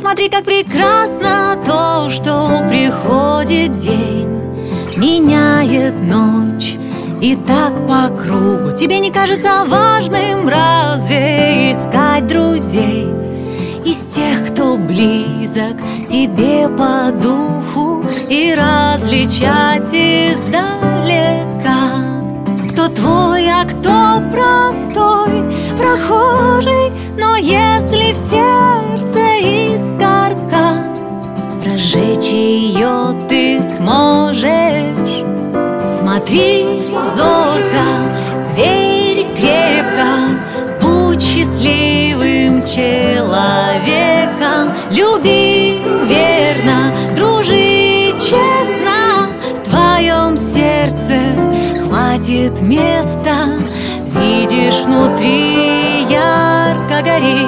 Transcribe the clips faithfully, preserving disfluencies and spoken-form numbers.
Посмотри, как прекрасно то, что приходит день, меняет ночь, и так по кругу. Тебе не кажется важным разве искать друзей из тех, кто близок тебе по духу, и различать издалека, кто твой, а кто простой прохожий? Но если в сердце искорка, разжечь ее ты сможешь. Смотри зорко, верь крепко, будь счастливым человеком. Люби верно, дружи честно, в твоем сердце хватит места. Видишь, внутри ярко горит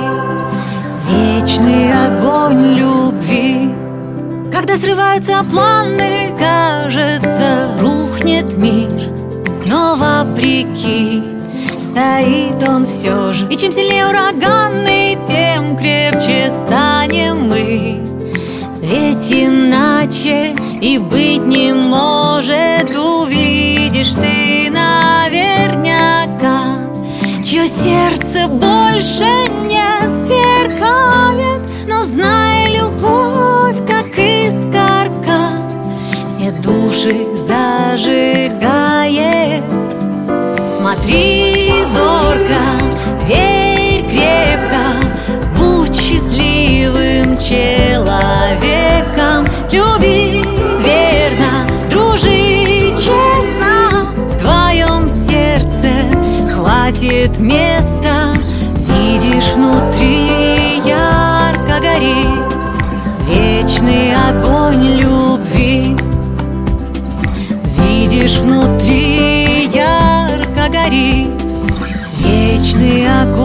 вечный огонь любви. Когда срываются планы, кажется, рухнет мир, но вопреки стоит он все же. И чем сильнее ураганы, тем крепче станем мы. Ведь иначе и быть не может. Увидишь ты наверняка, чье сердце больше не сверкает. Но знай, любовь, как искорка, все души зажигает. Смотри зорко, верь крепко, будь счастливым человеком. Люби верно, дружи честно, в твоем сердце хватит места. Видишь, внутри ярко горит вечный огонь любви. Видишь, внутри ярко горит вечный огонь.